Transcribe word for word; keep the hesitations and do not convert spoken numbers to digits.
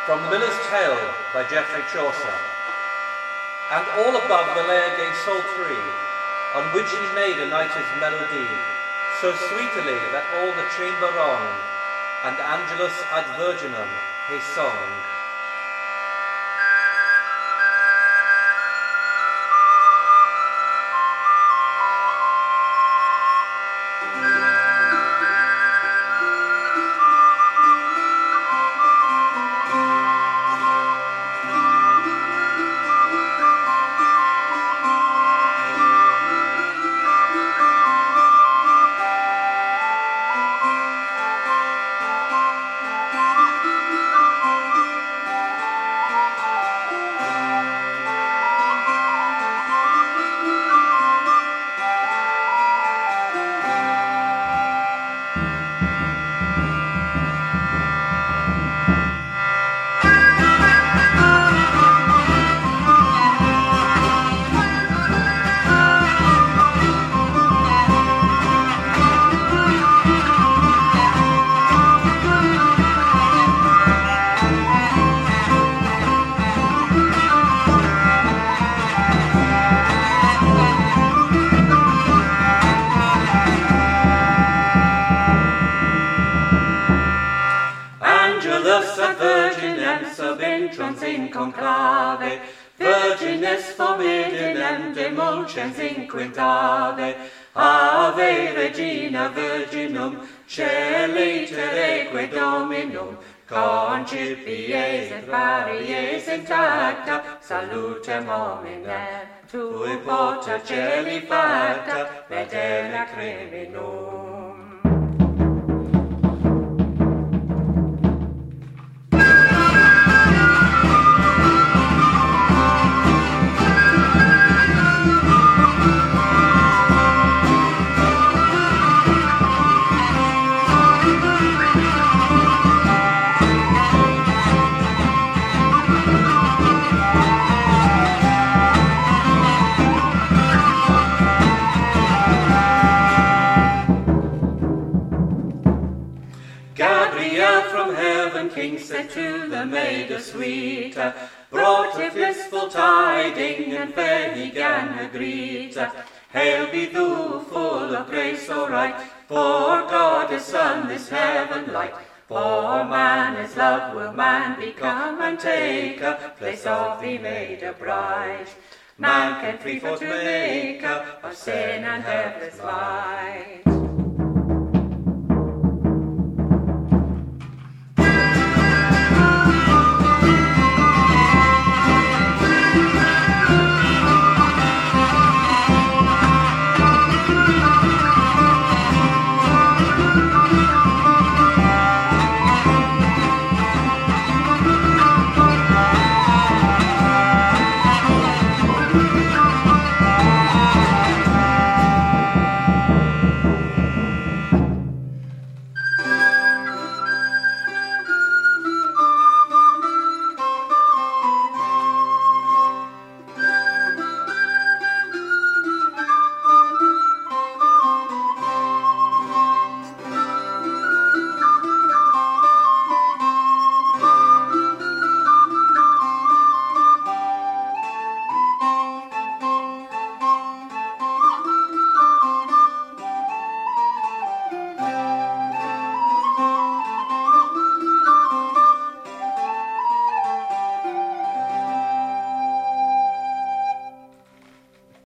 From The Miller's Tale by Geoffrey Chaucer. And all above the layer gay psaltery, on which he made a knight's melody, so sweetly that all the chamber rung, and Angelus ad Virginum he sung. Angelus ad Virginem sub intrans in conclave, Virgines formidinem demulcens inquintave, Ave Regina Virginum, celetereque Dominum, Concipies et paries intacta, salutem hominem, tui porta celi facta, vedere criminum. Gabriel from heaven king said to the maid sweet, brought a blissful tiding, and fair he gan her greet. Hail be thou, full of grace so right, for God the Son is heaven light. For man is love will man become, and take a place of the maid a bride. Man can free for to make of sin and helpless light.